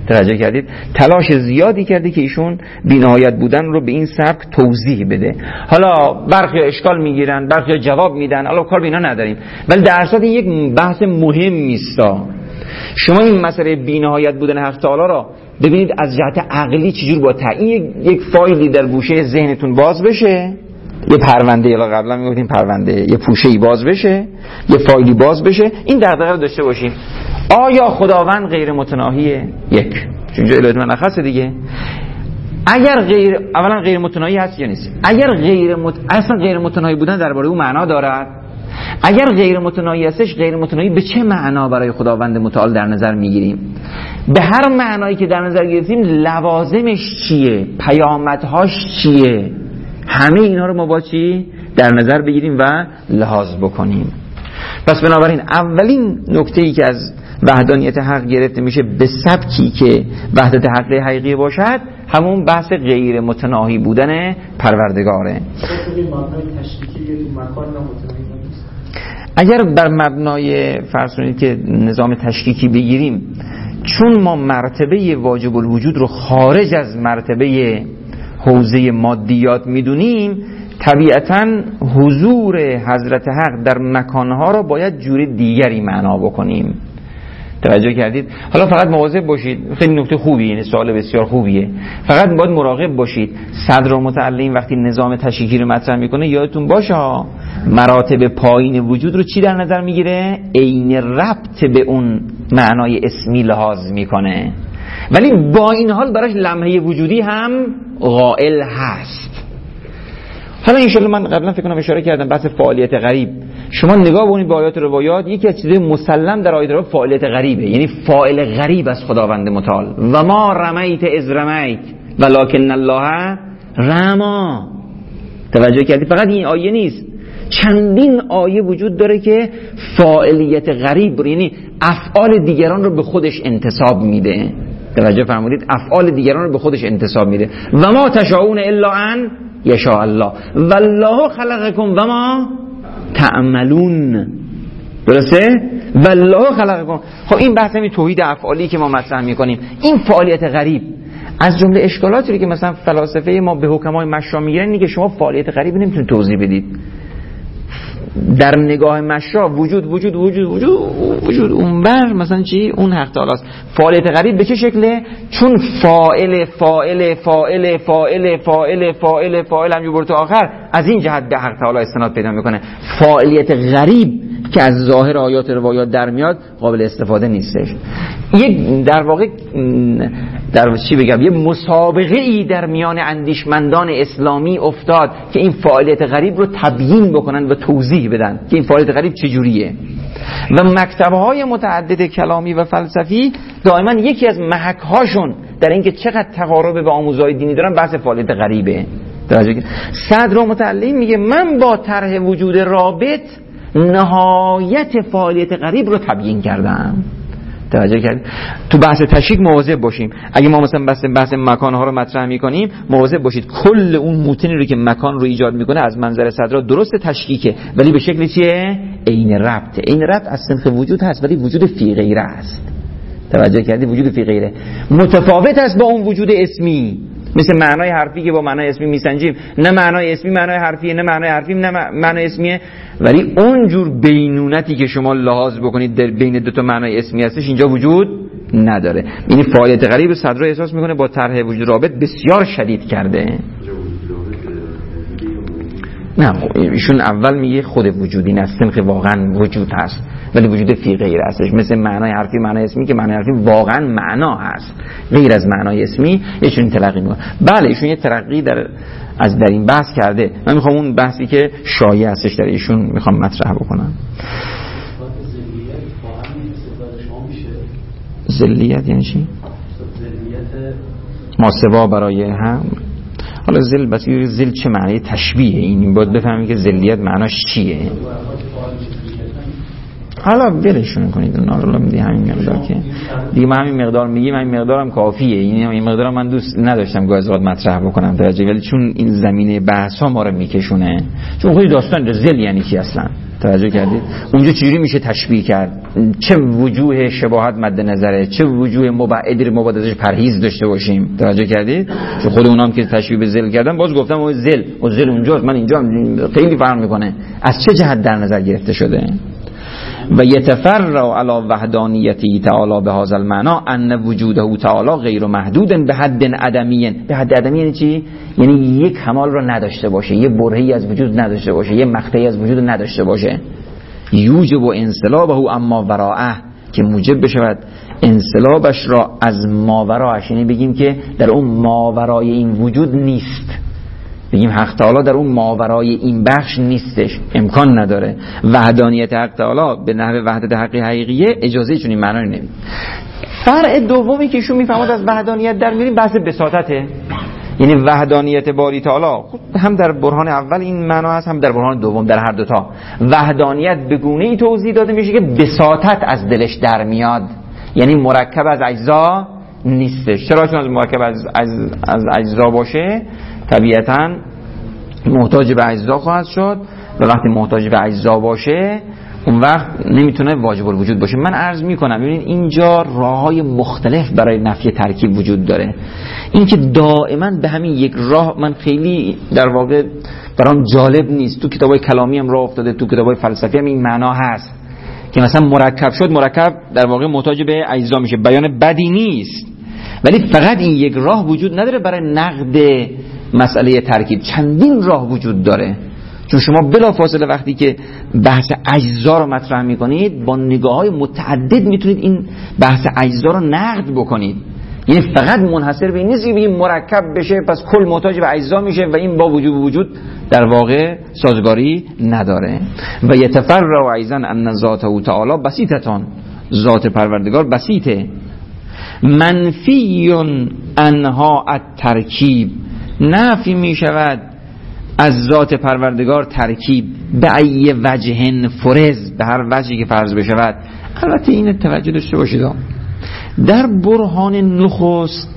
توجه کردید؟ تلاش زیادی کرده که ایشون بی‌نهایت بودن رو به این سبک توضیح بده. حالا برخی اشکال میگیرن، برخی جواب میدن، حالا کار به اینا نداریم، ولی در اصل یک بحث مهم است. شما این مسئله بی‌نهایت بودن حق تعالی را ببینید از جهت عقلی چجور با این یک فایلی در گوشه ذهنتون باز بشه، یه پرونده، یا قبلا میگفتیم پرونده، یه پوشه‌ای باز بشه، یه فایلی باز بشه، این دغدغه رو داشته باشیم آیا خداوند غیر متناهیه؟ یک، چون اینجا الهه ملخصه دیگه. اگر اولا غیر متناهی هست یا نیست؟ اگر اصلا غیر متناهی بودن درباره او معنا دارد؟ اگر غیر متناهی هستش، غیر متناهی به چه معنا برای خداوند متعال در نظر میگیریم؟ به هر معنایی که در نظر گرفتیم لوازمش چیه؟ پیامدهاش چیه؟ همه اینا رو ما با چی در نظر بگیریم و لحاظ بکنیم. پس بنابراین اولین نکته‌ای که از وحدانیت حق گرفته میشه به سبکی که وحدت حق حقیقی باشد، همون بحث غیر متناهی بودن پروردگاره. اگر بر مبنای فرض کنید که نظام تشکیکی بگیریم، چون ما مرتبه واجب الوجود رو خارج از مرتبه حوزه مادیات میدونیم، طبیعتاً حضور حضرت حق در مکانها رو باید جور دیگری معنا بکنیم. توجه کردید؟ حالا فقط مواظب باشید، خیلی نکته خوبیه، این سوال بسیار خوبیه، فقط باید مراقب باشید صدر متعلم وقتی نظام تشکیکی رو مطرح میکنه یادتون باشه مراتب پایین وجود رو چی در نظر میگیره؟ عین ربط به اون معنای اسمی لحاظ میکنه، ولی با این حال براش لمحه وجودی هم قائل هست. حالا انشالله من قبلا فکر کنم اشاره کردم بحث فعالیت غریب، شما نگاه بکنید به آیات روایات، یکی از چیزهای مسلم در آیات روایات فعالیت غریبه، یعنی فاعل غریب از خداوند متعال. و ما رمیت اذ رمیت ولکن الله رما. توجه کردید؟ فقط این آیه نیست، چندین آیه وجود داره که فاعلیت غریب، یعنی افعال دیگران رو به خودش انتساب میده. توجه فرمودید؟ افعال دیگران رو به خودش انتساب میده. و ما تشاؤون الا ان یشاء الله والله خلقکم و ما تعملون. درسته؟ والله خلقکم. خب این بحث همین توحید افعالی که ما مطرح میکنیم، این فعالیت غریب از جمله اشکالاتی که مثلا فلاسفه ما به حکمای مشا میگن اینه که شما فعالیت غریب نمیتونید توضیح بدید. در نگاه مشا وجود اونور مثلا چی؟ اون حق تعالی است. فعالیت غریب به چه شکله؟ چون فاعل همینجور تا آخر از این جهت به حق تعالی استناد پیدا میکنه. فعالیت غریب که از ظاهر آیات روایات در میاد قابل استفاده نیستش. یک در واقع در چی بگم، یه مسابقه ای در میان اندیشمندان اسلامی افتاد که این فعالیت غریب رو تبیین بکنن و توضیح بدن که این فعالیت غریب چجوریه. و مکتب‌های متعدد کلامی و فلسفی دائما یکی از محک‌هاشون در اینکه چقدر تقارب به آموزهای دینی دارن بحث فعالیت غریبه. صدر متعلم میگه من با طرح وجود رابط نهایت فعالیت غریب رو تبیین کردم. توجه کردید؟ تو بحث تشکیک مواظب باشیم. اگه ما مثلا بحث مکان‌ها رو مطرح می‌کنیم مواظب باشید کل اون موتنی رو که مکان رو ایجاد می‌کنه از منظر صدرا درست تشکیکه، ولی به شکل چیه؟ عین ربط. عین ربط از صنف وجود هست ولی وجود فی غیره است. توجه کردید؟ وجود فی غیره متفاوت است با اون وجود اسمی. مثل معنای حرفی که با معنای اسمی میسنجیم، نه معنای اسمی معنای حرفیه، نه معنای حرفی نه معنای اسمیه، ولی اونجور بینونتی که شما لحاظ بکنید در بین دو تا معنای اسمی هستش اینجا وجود نداره. این فعالیت غریب صدر احساس میکنه با طرح وجود رابط بسیار شدید کرده. نه ایشون اول میگه خود وجودی نه، صنف واقعا وجود هست ولی وجود فی غیر هستش، مثل معنای حرفی معنای اسمی که معنای حرفی واقعا معنا هست غیر از معنای اسمی. ایشون تلقی میکنه. بله ایشون یه ترقی در این بحث کرده. من میخوام اون بحثی که شایع هستش در ایشون میخوام مطرح بکنم. ذلیت یعنی چی؟ ماسوا برای هم. حالا ذل بس ذل چه معنی تشبیه؟ این باید بفهمید که ذلیت معناش چیه. حالا ولشون کنید اونا رو میگه همین مقدار که دیگه من همین مقدار میگیم، همین مقدارم کافیه. این مقدارم من دوست نداشتم گاز وقت مطرح بکنم درجه، ولی چون این زمینه بحث ها ما رو میکشونه، چون خود داستان ذل یعنی چی اصلا توجه کردید؟ اونجا چجوری میشه تشبیه کرد؟ چه وجوه شباهت مد نظره، چه وجوه مبعدی مباعد ازش پرهیز داشته باشیم. توجه کردید؟ چون خود اونام که تشبیه به ذل کردن باز گفتم اون ذل اونجاست، من اینجا خیلی فرق میکنه. از چه جهت در نظر گرفته شده؟ و یتفرع علی وحدانیته تعالی به هذا المعنى ان وجوده تعالی غیر محدود به حد عدمی. به حد عدمی یعنی چی؟ یعنی یک کمال رو نداشته باشه، یه برهه‌ای از وجود نداشته باشه، یه مقطعی از وجود نداشته باشه. یوجب انسلابه اما وراءه، که موجب بشود انسلابش را از ماوراءش، یعنی بگیم که در اون ماورای این وجود نیست، بگیم حق تعالی در اون ماورای این بخش نیستش، امکان نداره. وحدانیت حق تعالی به نحو وحدت حقیقیه اجازه چون این معنی نمیده. فرع دومی که ایشون میفهمد از وحدانیت در میاریم بحث بساطته، یعنی وحدانیت باری تعالی هم در برهان اول این معنا هست، هم در برهان دوم، در هر دوتا وحدانیت به گونه‌ای توضیح داده میشه که بساطت از دلش در میاد، یعنی مرکب از اجزا نیستش. چرا؟ چون از مرکب از اجزا باشه طبیعتاً محتاج به اجزا خواهد شد و وقتی محتاج به اجزا باشه اون وقت نمیتونه واجب الوجود باشه. من عرض میکنم ببینید اینجا راههای مختلف برای نفی ترکیب وجود داره. این که دائما به همین یک راه من خیلی در واقع برام جالب نیست. تو کتابای کلامی هم راه افتاده، تو کتابای فلسفی هم این معنا هست که مثلا مرکب شد، مرکب در واقع محتاج به اجزا میشه. بیان بدی نیست، ولی فقط این یک راه وجود نداره برای نقد مسئله ترکیب. چندین راه وجود داره، چون شما بلافاصله وقتی که بحث اجزا رو مطرح میکنید با نگاه‌های متعدد میتونید این بحث اجزا رو نقد بکنید. یعنی فقط منحصر به این نیست که بگیم مرکب بشه پس کل محتاج به اجزا میشه و این با وجود در واقع سازگاری نداره. و یتفرع ایضا ان ذاته تعالی بسیطتان، ذات پروردگار بسیطه. منفی انها الترکیب، نفی می شود از ذات پروردگار ترکیب به ای وجه فرض، به هر وجهی که فرض بشود. البته این توجه داشته باشید در برهان نخست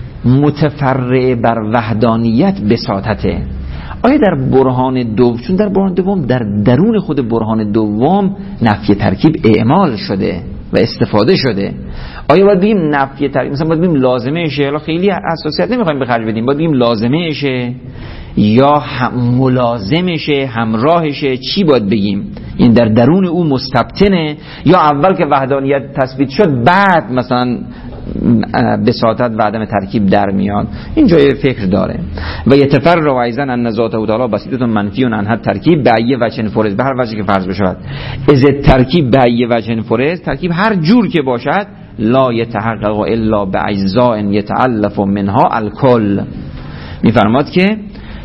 متفرع بر وحدانیت بساطته. آیا در برهان دوم، چون در برهان دوم در درون خود برهان دوم نفی ترکیب اعمال شده و استفاده شده، آیا باید بگیم نفی ترکیب مثلا باید بگیم لازمه شه؟ حالا خیلی اساسیت نمیخوایم به خرج بدیم، باید بگیم لازمه شه یا ملازمه شه، همراه شه؟ چی باید بگیم؟ این در درون او مستبطنه یا اول که وحدانیت تثبیت شد بعد مثلا بساطت و عدم ترکیب در میاد؟ این جای فکر داره. و یتفرع ایضا ان ذاته تعالی بسیطه منفی عنها ترکیب به ای وجه فرض، به هر وجهی که فرض بشود. از ترکیب به ای وجه فرض، ترکیب هر جور که باشد لا یتحقق الا باجزاء یتالف منها الکل. میفرماد که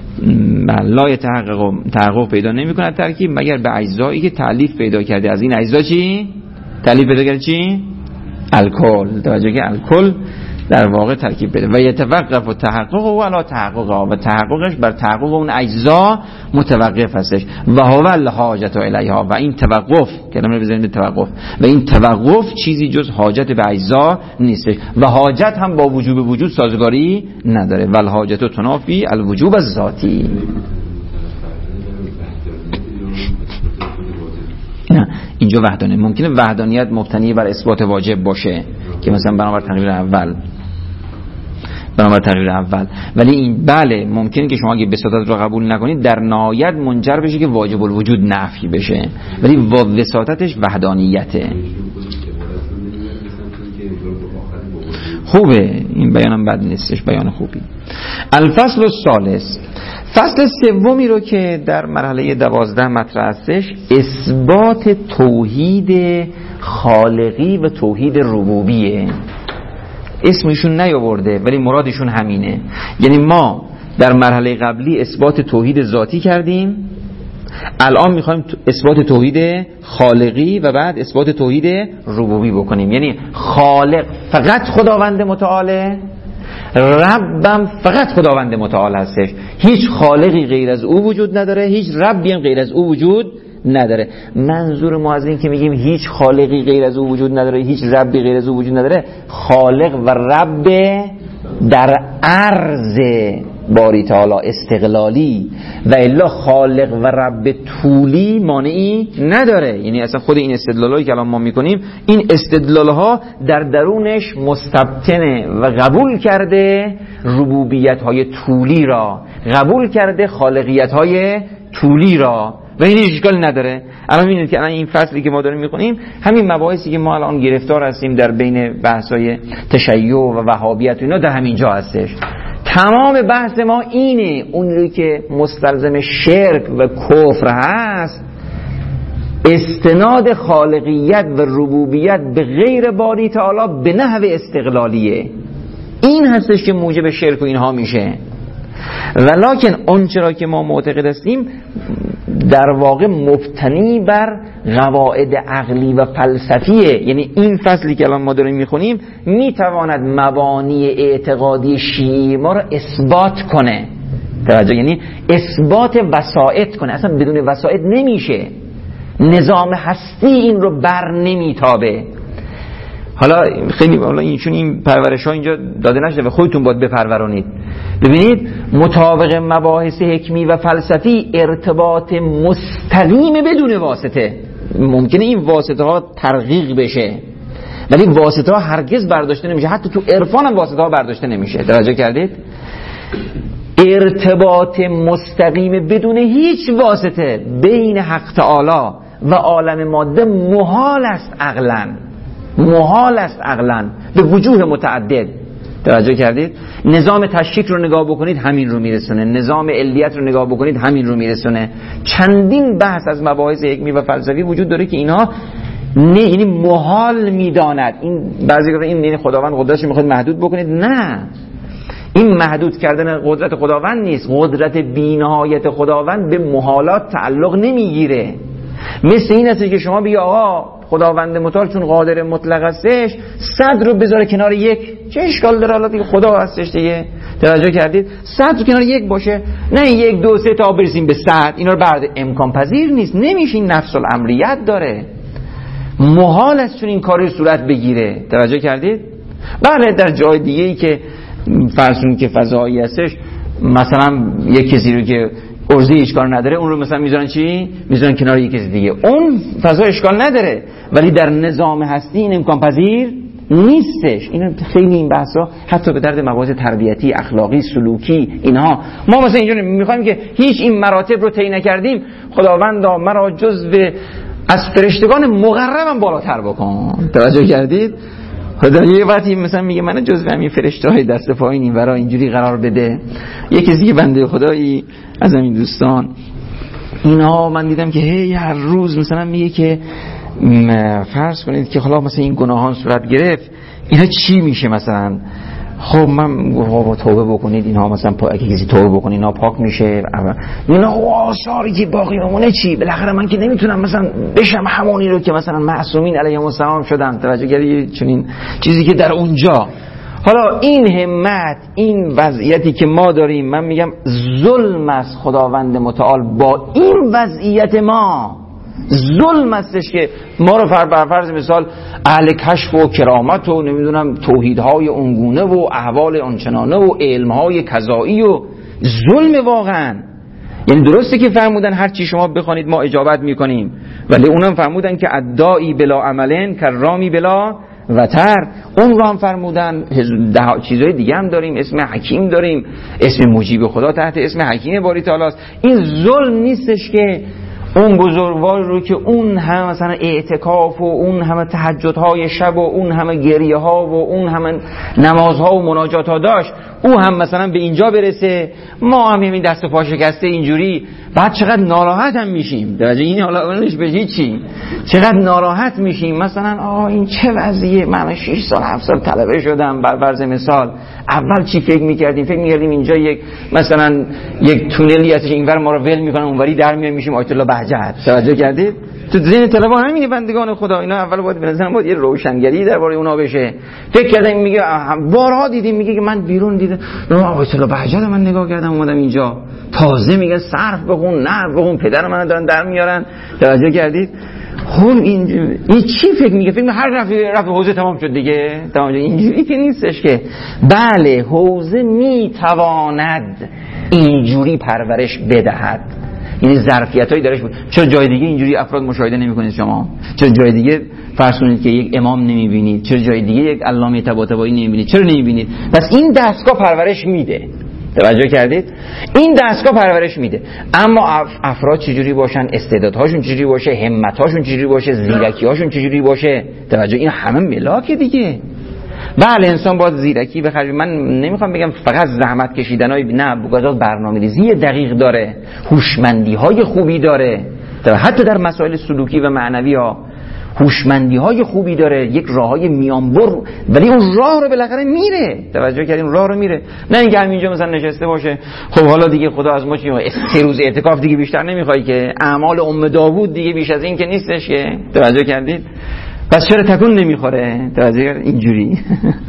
لا تحقق پیدا نمی‌کند ترکیب مگر به اجزایی که تألیف پیدا کرده. از این اجزا چی؟ تألیف پیدا کرده چی؟ الکل. توجه که الکل در واقع ترکیب پیدا. و یتوقف تحقق و علی تحققها، و تحققش بر تحقق اون اجزا متوقف هستش. و هو الحاجت الیها، و این توقف کلمه بزنید به توقف، و این توقف چیزی جز حاجت به اجزا نیستش و حاجت هم با وجوب وجود سازگاری نداره. و الحاجت تنافی الوجوب الذاتی. نه اینجا وحدانه ممکنه وحدانیت مبتنی بر اثبات واجب باشه که مثلا بنابر تقریر اول، ولی این بله ممکنه که شما اگه بساطت رو قبول نکنید در نهایت منجر بشه که واجب الوجود نفی بشه، ولی وساطتش وحدانیته. خوبه این بیانم بد نیستش، بیان خوبی. الفصل الثالث، فصل سومی رو که در مرحله 12 مطرح هستش اثبات توحید خالقی و توحید ربوبیه. اسمشون نیاورده ولی مرادشون همینه. یعنی ما در مرحله قبلی اثبات توحید ذاتی کردیم، الان میخوایم اثبات توحید خالقی و بعد اثبات توحید ربوبی بکنیم. یعنی خالق فقط خداوند متعاله، ربم فقط خداوند متعال هستش، هیچ خالقی غیر از او وجود نداره، هیچ ربی هم غیر از او وجود نداره. منظور ما از این که میگیم هیچ خالقی غیر از او وجود نداره، هیچ ربی غیر از او وجود نداره، خالق و رب در عرض باری تعالی استقلالی و الا خالق و رب طولی مانعی نداره. یعنی اصلا خود این استدلالایی که الان ما میکنیم، این استدلالها در درونش مستبطنه و قبول کرده ربوبیت های طولی را، قبول کرده خالقیت های طولی را و این اشکال نداره. الان میبینید که الان این فصلی که ما داریم میخونیم همین مباحثی که ما الان گرفتار هستیم در بین بحث‌های تشیع و وهابیت و اینا در همین جا هستش. تمام بحث ما اینه، اون روی که مستلزم شرک و کفر هست استناد خالقیت و ربوبیت به غیر باری تعالی به نحو استقلالیه، این هستش که موجب شرک و اینها میشه. ولکن اون چرا که ما معتقد هستیم در واقع مبتنی بر قواعد عقلی و فلسفیه. یعنی این فصلی که الان ما داریم میخونیم میتواند مبانی اعتقادی شیعی ما رو اثبات کنه، توجه، یعنی اثبات وسائط کنه. اصلا بدون وسائط نمیشه، نظام هستی این رو بر نمیتابه. حالا خیلی این چون این پرورش ها اینجا داده نشده و خودتون باید بپرورانید. ببینید مطابق مباحث حکمی و فلسفی ارتباط مستقیم بدون واسطه، ممکنه این واسطه ها ترقیق بشه ولی واسطه ها هرگز برداشته نمیشه، حتی تو عرفان هم واسطه ها برداشته نمیشه. توجه کردید؟ ارتباط مستقیم بدون هیچ واسطه بین حق تعالی و عالم ماده محال است عقلاً، محال است عقلاً به وجوه متعدد. توجه کردید؟ نظام تشکیک رو نگاه بکنید همین رو میرسونه، نظام علیت رو نگاه بکنید همین رو میرسونه. چندین بحث از مباحث حکمی و فلسفی وجود داره که اینها یعنی محال میداند. این بعضی وقتا این خداوند قدرتش میخواد محدود بکنید، نه، این محدود کردن قدرت خداوند نیست، قدرت بی‌نهایت خداوند به محالات تعلق نمیگیره. مثل این است که شما بگی آقا خداوند متعال چون قادر مطلق هستش 100 رو بذاره کنار یک، چه اشکال داره؟ حالا دیگه خدا هستش دیگه. توجه کردید؟ 100 رو کنار یک باشه، نه 1 2 3 تا برسیم به 100. اینا رو بعد امکان پذیر نیست، نمیشه، این نفس الامریت داره، محال است چون این کاری صورت بگیره. توجه کردید؟ بله در جای دیگه ای که فرضون که فضایی هستش، مثلا یک کسی رو که ارزی هیچ کار نداره اون رو مثلا میذارن چی؟ میذارن کنار یک کسی دیگه، اون فضا اشکال نداره، ولی در نظام هستی این امکان پذیر نیستش. این خیلی این بحثا حتی به درد مباحث تربیتی، اخلاقی، سلوکی اینها. ما مثلا اینجوری میخوایم که هیچ این مراتب رو طی نکردیم، خداوندا مرا جزو از فرشتگان مقربم بالاتر بکن. توجه کردید؟ خدا یه وقتی مثلا میگه من جزو همین فرشته‌های دست پایین این ورا اینجوری قرار بده. یکی دیگه بنده خدایی از همین دوستان اینا من دیدم که هی هر روز مثلا میگه که فرض کنید که حالا مثلا این گناهان صورت گرفت، اینا چی میشه مثلا؟ خب من با توبه بکنید اینها مثلا اگه کسی توبه بکنه اینا پاک میشه. اینا آثاری که باقی بمونه چی؟ بالاخره من که نمیتونم مثلا بشم همونی رو که مثلا معصومین علیهم السلام شدن. توجه کردید؟ چون این چیزی که در اونجا، حالا این همت، این وضعیتی که ما داریم، من میگم ظلم است خداوند متعال با این وضعیت ما، ظلم استش که ما رو بر فرض مثال اهل کشف و کرامت و نمیدونم توحیدهای اونگونه و احوال آنچنانه و علمهای کذایی و ظلم واقعا. یعنی درسته که فرمودن هر چی شما بخوانید ما اجابت میکنیم، ولی اونم فرمودن که ادعی بلا عملن کرامی بلا وتر. اون رو هم فرمودن. چیزهای دیگه هم داریم، اسم حکیم داریم، اسم مجیب خدا تحت اسم حکیم باری تعالی است. این ظلم نیستش که اون بزرگوار رو که اون همه مثلا اعتکاف و اون همه تهجدهای شب و اون همه گریه ها و اون همه نمازها و مناجات ها داشت، او هم مثلا به اینجا برسه، ما هم این دست پا شکسته اینجوری، بعد چقدر ناراحت هم میشیم. درجه این حالا اونش به هیچی، چقدر ناراحت میشیم مثلا این چه وضعیه، من 6 سال 7 سال طلبه شدم بر فرض مثال. اول چی فکر میکردیم اینجا یک مثلا یک تونلی هستش، اینور ما رو ول میکنن اونوری در میایم میشیم آیت الله بهجت. توجه کردید؟ تو ذهن طلبه همینه بندگان خدا. اینا اول باید به نظرم باید یه روشنگری درباره اونا بشه. فکر کردم میگه بارها دیدیم میگه که من بیرون دیدم آیت الله بهجت من نگاه کردم اومدم اینجا، تازه میگه صرف بخون نه بخون پدر من دارن در میارن. توجه کردید؟ خون این چی فکر میگه؟ فکر هر رفع حوزه تمام شد دیگه، تمام شد. اینجوری که نیستش که. بله حوزه میتواند اینجوری پرورش بدهد. یعنی ظرفیتایی درش بود. چرا جای دیگه اینجوری افراد مشاهده نمی‌کنید شما؟ چرا جای دیگه فرض کنید که یک امام نمی‌بینید؟ چرا جای دیگه یک علامه طباطبایی نمی‌بینید؟ چرا نمی‌بینید؟ پس این دستگاه پرورش میده. توجه کردید؟ این دستگاه پرورش میده. اما افراد چجوری باشن، استعدادهاشون چجوری باشه، همتاشون چجوری باشه، زیرکی‌هاشون چجوری باشه، توجه، این همه ملاک دیگه. بله انسان باید زیرکی بخره. من نمیخوام بگم فقط زحمت کشیدنای، نه، بگذار برنامه‌ریزی دقیق داره، هوشمندی‌های خوبی داره، حتی در مسائل سلوکی و معنوی ها هوشمندی‌های خوبی داره، یک راههای میانبر، ولی اون راه رو بالاخره میره. توجه کردین؟ راه رو میره، نه اینکه همینجا مثلا نشسته باشه خب حالا دیگه خدا از ما چی، 3 روز اعتکاف دیگه بیشتر نمیخوای که، اعمال ام داوود دیگه بیش از این که نیستش که. توجه کردید؟ پس چرا تکون نمیخوره؟ توجه کردید؟ اینجوری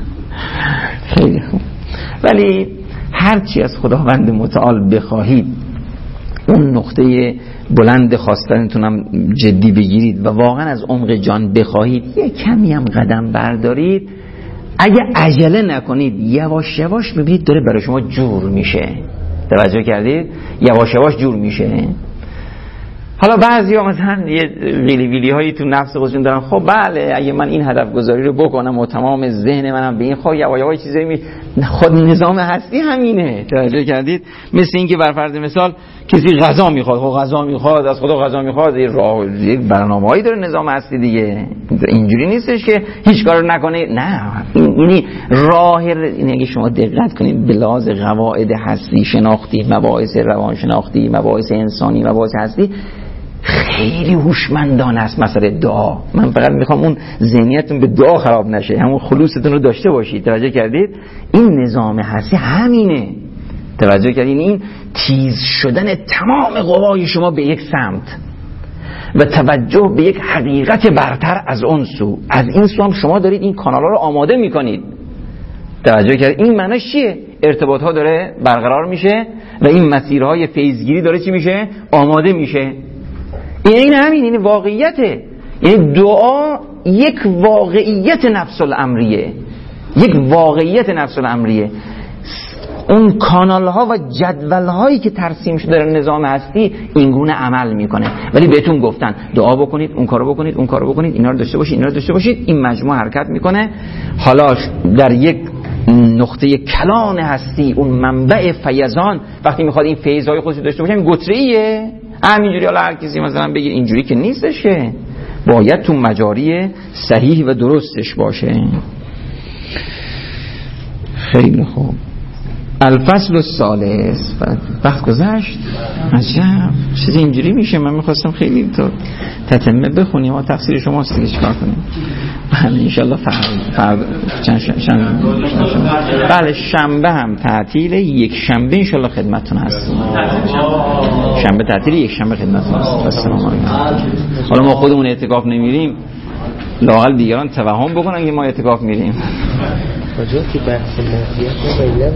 خیلی خوب. ولی هرچی از خداوند متعال بخواهید، اون نقطه بلند خواستنتونم جدی بگیرید و واقعا از عمق جان بخواهید، یه کمی هم قدم بردارید، اگه عجله نکنید یواش یواش ببینید داره برای شما جور میشه. توجه کردید؟ یواش یواش جور میشه. حالا بعضیا مثلا یه ویلی ویلی هایی تو نفس خودشون دارن، خب بله اگه من این هدف گذاری رو بکنم و تمام ذهن منم به این، خب یواش یواش چیزایی خود نظام هستی همینه. توجه کردید؟ مثل اینکه بر فرض مثال کسی غذا میخواد، خب غذا میخواد، از خدا غذا میخواد، یک برنامه‌ای داره نظام هستی دیگه. اینجوری نیستش که هیچ کار نکنه، نه، یعنی راه، این اگه شما دقت کنید به لحاظ قواعد هستی شناختی، مباحث روان شناختی، مباحث انسانی، مباحث هستی، خیلی هوشمندانه است. مسئله دعا، من فقط میخوام اون ذهنیتتون به دعا خراب نشه، همون خلوصتون رو داشته باشید. توجه کردید؟ این نظام هستی همینه. توجه کردید؟ این تیز شدن تمام قوای شما به یک سمت و توجه به یک حقیقت برتر از اون سو. از این سو هم شما دارید این کانالا رو آماده میکنید. توجه کردید؟ این معنیش چیه؟ ارتباط ها داره برقرار میشه و این مسیرهای فیضگیری داره چی میشه؟ آماده میشه. این همین، این واقعیته. یعنی دعا یک واقعیت نفس الامریه، یک واقعیت نفس الامریه. اون کانال ها و جدول هایی که ترسیم شده در نظام هستی این گونه عمل میکنه، ولی بهتون گفتن دعا بکنید، اون کارو بکنید، اون کارو بکنید، اینا رو داشته باشید، اینا رو داشته باشید، این مجموعه حرکت میکنه. حالا در یک نقطه کلان هستی، اون منبع فیضان، وقتی میخواد این فیضای خودش داشته باشه، این گتریه. همینجوری حالا هر کسی مثلا بگیر اینجوری که نیستش، که باید تو مجاری صحیح و درستش باشه. خیلی خوب. الفصل الثالث. وقت گذشت. عجب چیز اینجوری میشه. من میخواستم خیلی تو تتمه بخونیم و تفسیر شماست دیگه، چیکار کنیم؟ بله انشالله فردا بله شنبه هم تعطیل، یک شنبه انشالله خدمتتون هستیم. شنبه تعطیل، یک شنبه خدمتتون هستیم. السلام علیکم. حالا ما خودمون اعتکاف نمیریم، لااقل دیگران توهم بکنن که ما اعتکاف میریم. کجا که بحث ماهیت